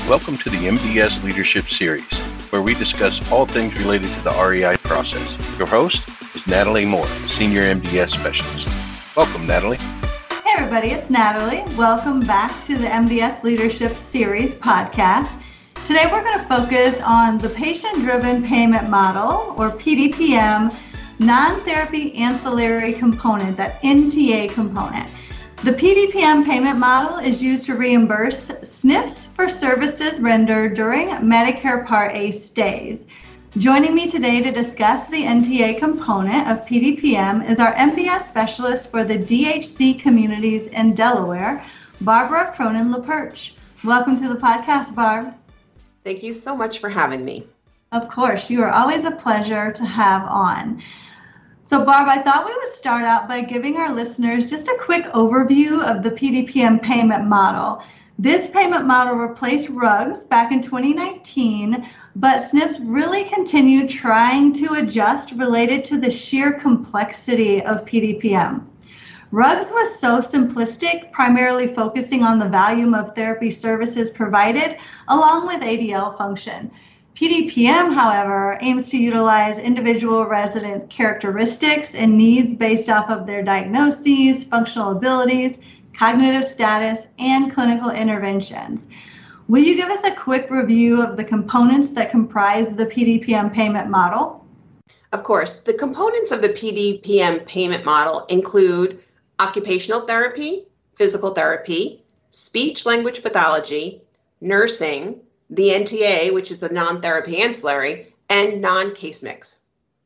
Welcome to the MDS Leadership Series, where we discuss all things related to the REI process. Your host is Natalie Moore, Senior MDS Specialist. Welcome, Natalie. Hey everybody, it's Natalie. Welcome back to the MDS Leadership Series podcast. Today we're going to focus on the Patient-Driven Payment Model, or PDPM, non-therapy ancillary component, that NTA component. The PDPM payment model is used to reimburse SNFs for services rendered during Medicare Part A stays. Joining me today to discuss the NTA component of PDPM is our MDS specialist for the DHC communities in Delaware, Barbara Cronin-LaPerche. Welcome to the podcast, Barb. Thank you so much for having me. Of course, you are always a pleasure to have on. So Barb, I thought we would start out by giving our listeners just a quick overview of the PDPM payment model. This payment model replaced RUGs back in 2019, but SNFs really continued trying to adjust related to the sheer complexity of PDPM. RUGs was so simplistic, primarily focusing on the volume of therapy services provided, along with ADL function. PDPM, however, aims to utilize individual resident characteristics and needs based off of their diagnoses, functional abilities, cognitive status, and clinical interventions. Will you give us a quick review of the components that comprise the PDPM payment model? Of course. The components of the PDPM payment model include occupational therapy, physical therapy, speech-language pathology, nursing, the NTA, which is the non-therapy ancillary, and non-case mix.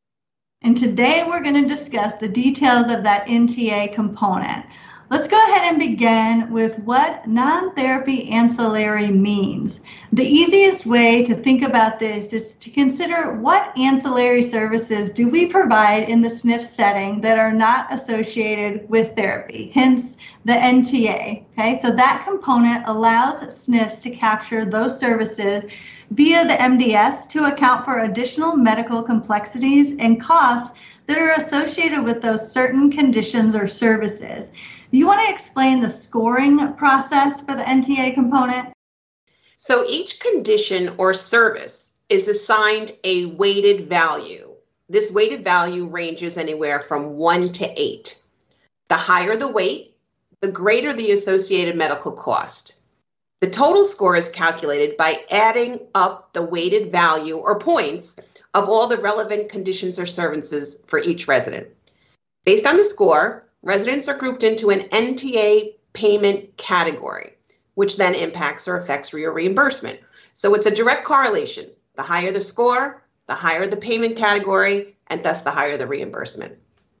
And today we're going to discuss the details of that NTA component. Let's go ahead and begin with what non-therapy ancillary means. The easiest way to think about this is to consider what ancillary services do we provide in the SNF setting that are not associated with therapy, hence the NTA. Okay, so that component allows SNFs to capture those services via the MDS to account for additional medical complexities and costs that are associated with those certain conditions or services. Do you want to explain the scoring process for the NTA component? So each condition or service is assigned a weighted value. This weighted value ranges anywhere from 1 to 8. The higher the weight, the greater the associated medical cost. The total score is calculated by adding up the weighted value or points of all the relevant conditions or services for each resident. Based on the score, residents are grouped into an NTA payment category, which then impacts or affects your reimbursement. So it's a direct correlation. The higher the score, the higher the payment category, and thus the higher the reimbursement.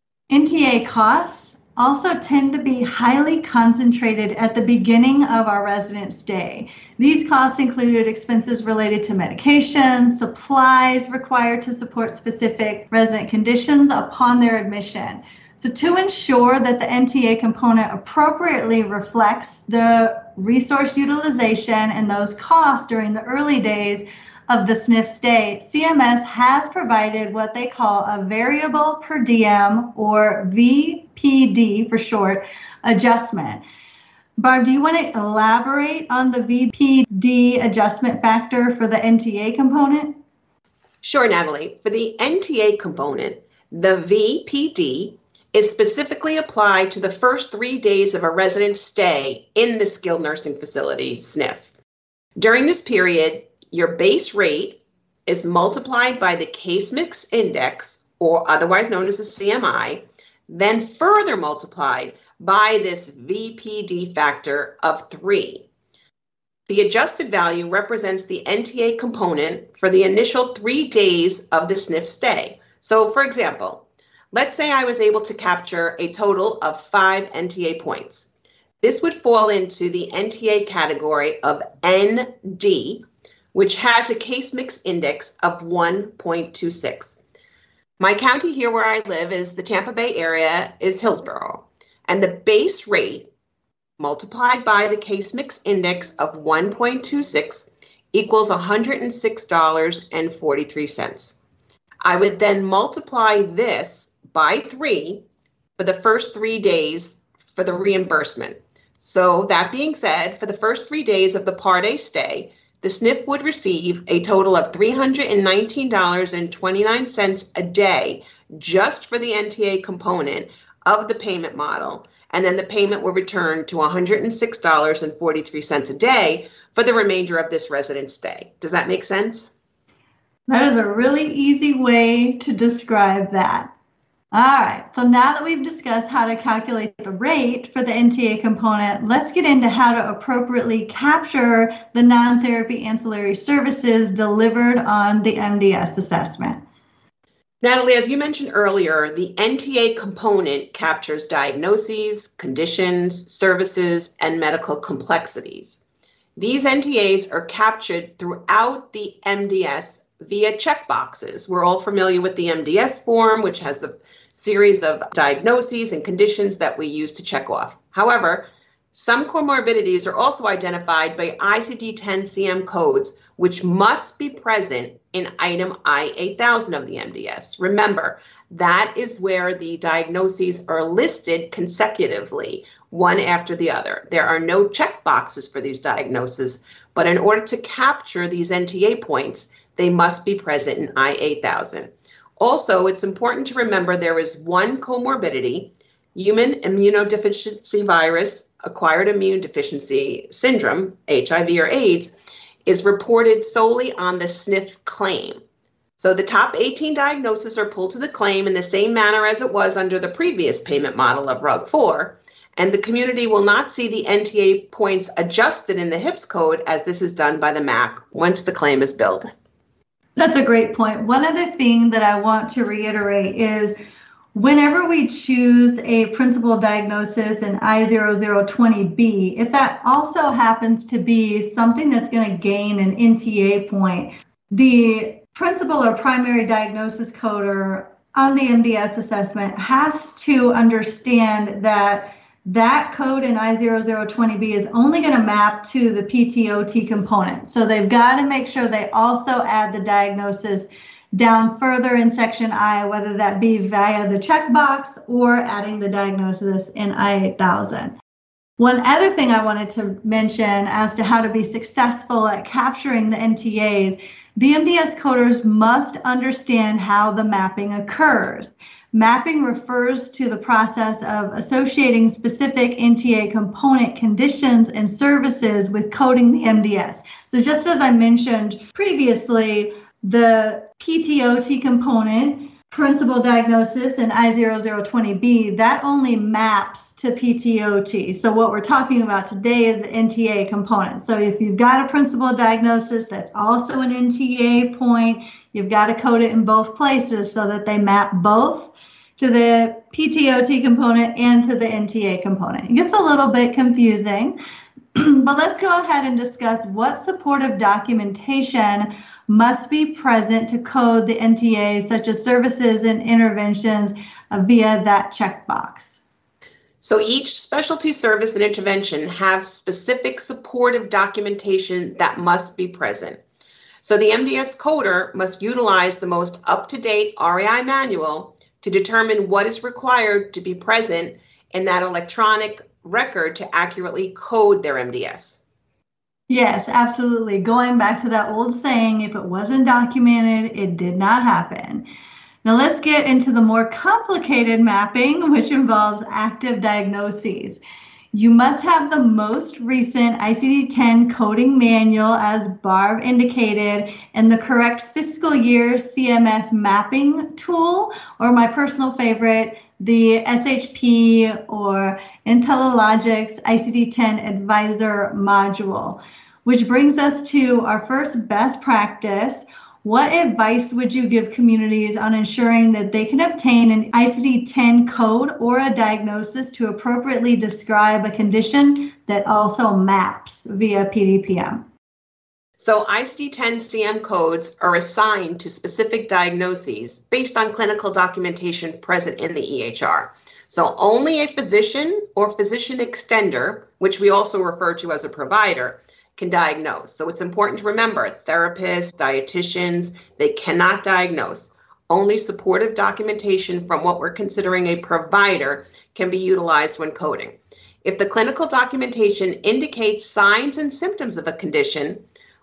NTA costs also tend to be highly concentrated at the beginning of our resident stay. These costs include expenses related to medications, supplies required to support specific resident conditions upon their admission. So to ensure that the NTA component appropriately reflects the resource utilization and those costs during the early days of the SNF stay, CMS has provided what they call a variable per diem, or VPD for short, adjustment. Barb, do you want to elaborate on the VPD adjustment factor for the NTA component? Sure, Natalie. For the NTA component, the VPD is specifically applied to the first 3 days of a resident's stay in the skilled nursing facility, SNF. During this period, your base rate is multiplied by the case mix index, or otherwise known as a CMI, then further multiplied by this VPD factor of 3. The adjusted value represents the NTA component for the initial 3 days of the SNF stay. So, for example, let's say I was able to capture a total of 5 NTA points. This would fall into the NTA category of ND, which has a case mix index of 1.26. My county here where I live is the Tampa Bay area is Hillsborough, and the base rate multiplied by the case mix index of 1.26 equals $106.43. I would then multiply this by 3 for the first 3 days for the reimbursement. So that being said, for the first 3 days of the Part A stay, the SNF would receive a total of $319.29 a day just for the NTA component of the payment model, and then the payment will return to $106.43 a day for the remainder of this resident stay. Does that make sense? That is a really easy way to describe that. All right, so now that we've discussed how to calculate the rate for the NTA component, let's get into how to appropriately capture the non-therapy ancillary services delivered on the MDS assessment. Natalie, as you mentioned earlier, the NTA component captures diagnoses, conditions, services, and medical complexities. These NTAs are captured throughout the MDS via checkboxes. We're all familiar with the MDS form, which has a series of diagnoses and conditions that we use to check off. However, some comorbidities are also identified by ICD-10-CM codes, which must be present in item I-8000 of the MDS. Remember, that is where the diagnoses are listed consecutively, one after the other. There are no checkboxes for these diagnoses, but in order to capture these NTA points, they must be present in I-8000. Also, it's important to remember there is one comorbidity, human immunodeficiency virus, acquired immune deficiency syndrome, HIV or AIDS, is reported solely on the SNF claim. So the top 18 diagnoses are pulled to the claim in the same manner as it was under the previous payment model of RUG-4, and the community will not see the NTA points adjusted in the HIPS code as this is done by the MAC once the claim is billed. That's a great point. One other thing that I want to reiterate is whenever we choose a principal diagnosis in I0020B, if that also happens to be something that's going to gain an NTA point, the principal or primary diagnosis coder on the MDS assessment has to understand that that code in I0020B is only going to map to the PTOT component. So they've got to make sure they also add the diagnosis down further in section I, whether that be via the checkbox or adding the diagnosis in I-8000. One other thing I wanted to mention as to how to be successful at capturing the NTAs, the MDS coders must understand how the mapping occurs. Mapping refers to the process of associating specific NTA component conditions and services with coding the MDS. So just as I mentioned previously, the PTOT component, principal diagnosis in I0020B, that only maps to PTOT. So what we're talking about today is the NTA component. So if you've got a principal diagnosis that's also an NTA point, you've got to code it in both places so that they map both to the PTOT component and to the NTA component. It gets a little bit confusing, but let's go ahead and discuss what supportive documentation must be present to code the NTA, such as services and interventions via that checkbox. So each specialty service and intervention have specific supportive documentation that must be present. So the MDS coder must utilize the most up-to-date REI manual to determine what is required to be present in that electronic record to accurately code their MDS. Yes, absolutely. Going back to that old saying, if it wasn't documented, it did not happen. Now let's get into the more complicated mapping, which involves active diagnoses. You must have the most recent ICD-10 coding manual, as Barb indicated, and the correct fiscal year CMS mapping tool, or my personal favorite, the SHP or IntelliLogix ICD-10 Advisor module, which brings us to our first best practice. What advice would you give communities on ensuring that they can obtain an ICD-10 code or a diagnosis to appropriately describe a condition that also maps via PDPM? So ICD-10-CM codes are assigned to specific diagnoses based on clinical documentation present in the EHR. So only a physician or physician extender, which we also refer to as a provider, can diagnose. So it's important to remember therapists, dietitians, they cannot diagnose. Only supportive documentation from what we're considering a provider can be utilized when coding. If the clinical documentation indicates signs and symptoms of a condition,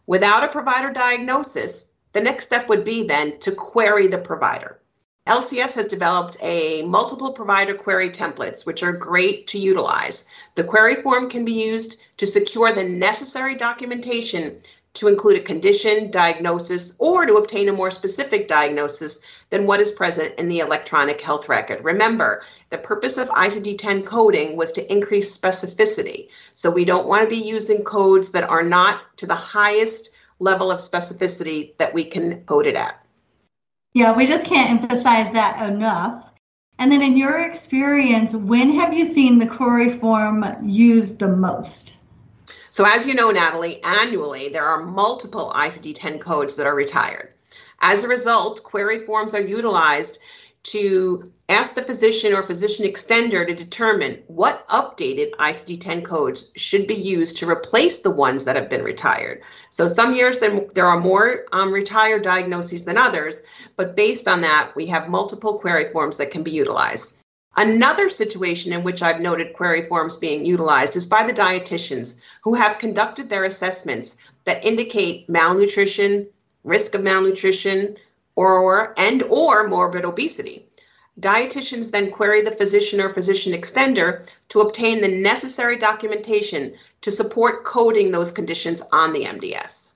Without a provider diagnosis, the next step would be then to query the provider. LCS has developed a multiple provider query templates, which are great to utilize. The query form can be used to secure the necessary documentation to include a condition, diagnosis, or to obtain a more specific diagnosis than what is present in the electronic health record. Remember, the purpose of ICD-10 coding was to increase specificity. So we don't want to be using codes that are not to the highest level of specificity that we can code it at. Yeah, we just can't emphasize that enough. And then in your experience, when have you seen the query form used the most? So as you know, Natalie, annually there are multiple ICD-10 codes that are retired. As a result, query forms are utilized to ask the physician or physician extender to determine what updated ICD-10 codes should be used to replace the ones that have been retired. So some years there are more retired diagnoses than others, but based on that, we have multiple query forms that can be utilized. Another situation in which I've noted query forms being utilized is by the dietitians who have conducted their assessments that indicate malnutrition, risk of malnutrition, or morbid obesity. Dietitians then query the physician or physician extender to obtain the necessary documentation to support coding those conditions on the MDS.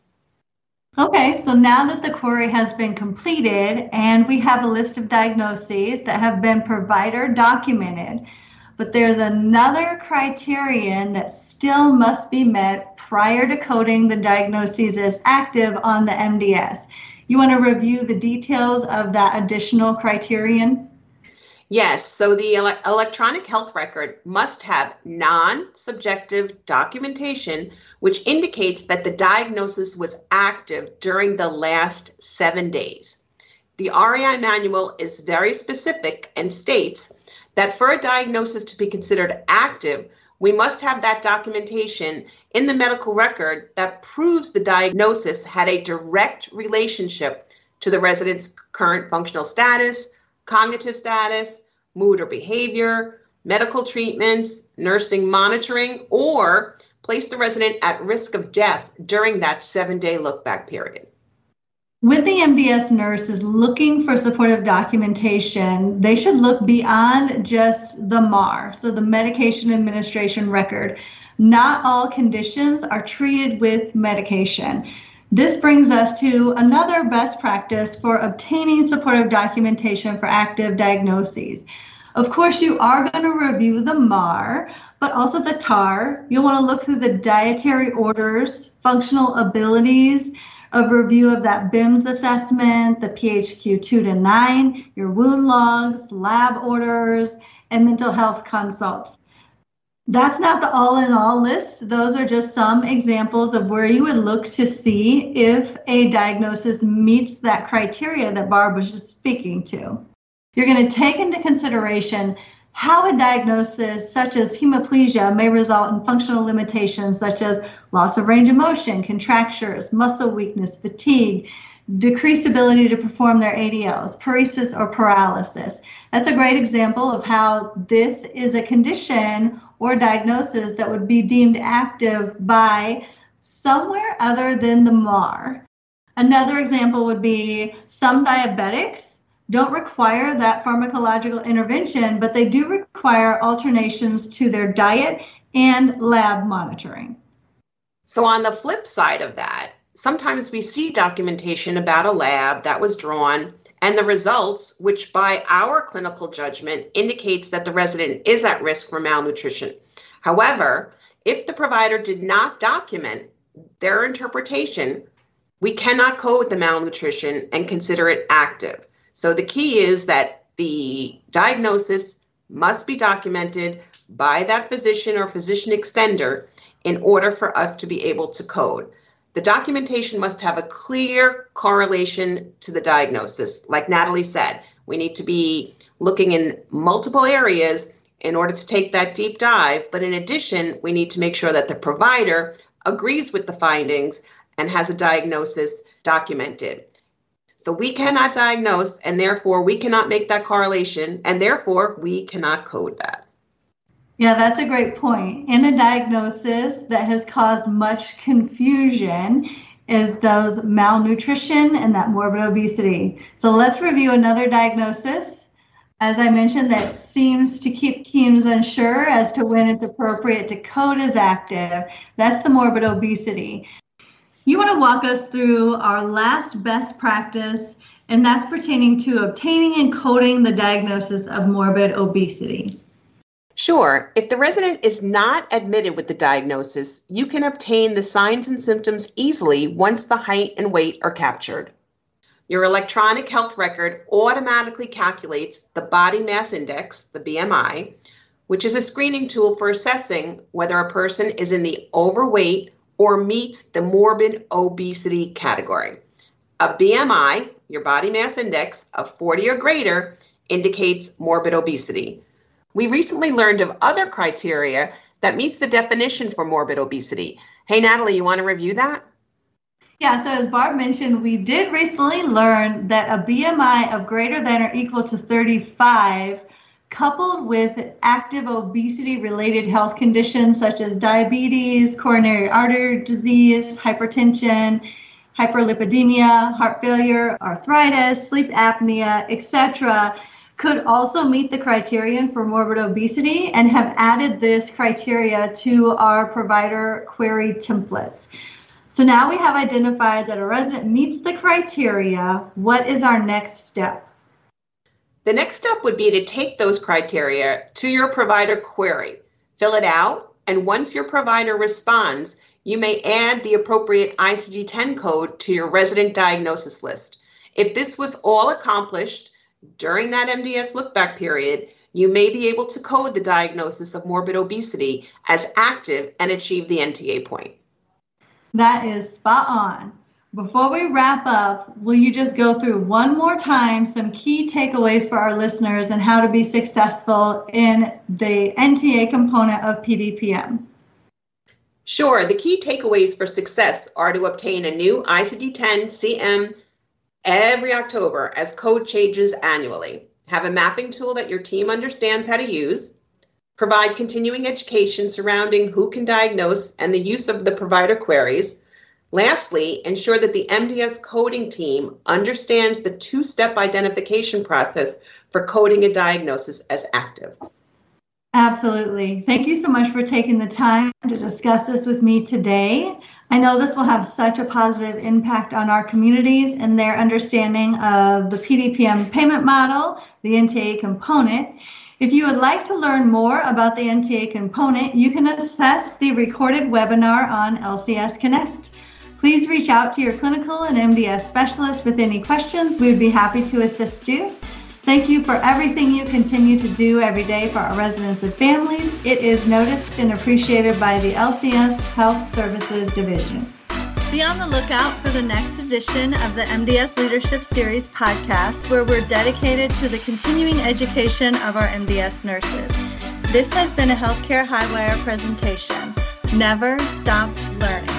Okay, so now that the query has been completed and we have a list of diagnoses that have been provider documented, but there's another criterion that still must be met prior to coding the diagnoses as active on the MDS. You want to review the details of that additional criterion? Yes, so the electronic health record must have non-subjective documentation which indicates that the diagnosis was active during the last 7 days. The REI manual is very specific and states that for a diagnosis to be considered active, we must have that documentation in the medical record that proves the diagnosis had a direct relationship to the resident's current functional status, cognitive status, mood or behavior, medical treatments, nursing monitoring, or place the resident at risk of death during that 7-day look-back period. When the MDS nurse is looking for supportive documentation, they should look beyond just the MAR, so the medication administration record. Not all conditions are treated with medication. This brings us to another best practice for obtaining supportive documentation for active diagnoses. Of course, you are going to review the MAR, but also the TAR. You'll want to look through the dietary orders, functional abilities, a review of that BIMS assessment, the PHQ 2-9, your wound logs, lab orders, and mental health consults. That's not the all-in-all list. Those are just some examples of where you would look to see if a diagnosis meets that criteria that Barb was just speaking to. You're going to take into consideration how a diagnosis such as hemiplegia may result in functional limitations such as loss of range of motion, contractures, muscle weakness, fatigue, decreased ability to perform their ADLs, paresis or paralysis. That's a great example of how this is a condition or diagnosis that would be deemed active by somewhere other than the MAR. Another example would be some diabetics don't require that pharmacological intervention, but they do require alternations to their diet and lab monitoring. So on the flip side of that, sometimes we see documentation about a lab that was drawn and the results, which by our clinical judgment indicates that the resident is at risk for malnutrition. However, if the provider did not document their interpretation, we cannot code the malnutrition and consider it active. So the key is that the diagnosis must be documented by that physician or physician extender in order for us to be able to code. The documentation must have a clear correlation to the diagnosis. Like Natalie said, we need to be looking in multiple areas in order to take that deep dive. But in addition, we need to make sure that the provider agrees with the findings and has a diagnosis documented. So we cannot diagnose, and therefore we cannot make that correlation, and therefore we cannot code that. Yeah, that's a great point. In a diagnosis that has caused much confusion, is those malnutrition and that morbid obesity. So let's review another diagnosis, as I mentioned, that seems to keep teams unsure as to when it's appropriate to code as active. That's the morbid obesity. You want to walk us through our last best practice, and that's pertaining to obtaining and coding the diagnosis of morbid obesity. Sure. If the resident is not admitted with the diagnosis, you can obtain the signs and symptoms easily once the height and weight are captured. Your electronic health record automatically calculates the body mass index, the BMI, which is a screening tool for assessing whether a person is in the overweight or meets the morbid obesity category. A BMI, your body mass index, of 40 or greater indicates morbid obesity. We recently learned of other criteria that meets the definition for morbid obesity. Hey, Natalie, you want to review that? Yeah, so as Barb mentioned, we did recently learn that a BMI of greater than or equal to 35, coupled with active obesity-related health conditions such as diabetes, coronary artery disease, hypertension, hyperlipidemia, heart failure, arthritis, sleep apnea, etc., could also meet the criterion for morbid obesity and have added this criteria to our provider query templates. So now we have identified that a resident meets the criteria. What is our next step? The next step would be to take those criteria to your provider query, fill it out, and once your provider responds, you may add the appropriate ICD-10 code to your resident diagnosis list. If this was all accomplished during that MDS lookback period, you may be able to code the diagnosis of morbid obesity as active and achieve the NTA point. That is spot on. Before we wrap up, will you just go through one more time some key takeaways for our listeners and how to be successful in the NTA component of PDPM? Sure. The key takeaways for success are to obtain a new ICD-10 CM every October as code changes annually. Have a mapping tool that your team understands how to use. Provide continuing education surrounding who can diagnose and the use of the provider queries. Lastly, ensure that the MDS coding team understands the two-step identification process for coding a diagnosis as active. Absolutely. Thank you so much for taking the time to discuss this with me today. I know this will have such a positive impact on our communities and their understanding of the PDPM payment model, the NTA component. If you would like to learn more about the NTA component, you can access the recorded webinar on LCS Connect. Please reach out to your clinical and MDS specialist with any questions. We would be happy to assist you. Thank you for everything you continue to do every day for our residents and families. It is noticed and appreciated by the LCS Health Services Division. Be on the lookout for the next edition of the MDS Leadership Series podcast, where we're dedicated to the continuing education of our MDS nurses. This has been a Healthcare Highwire presentation. Never stop learning.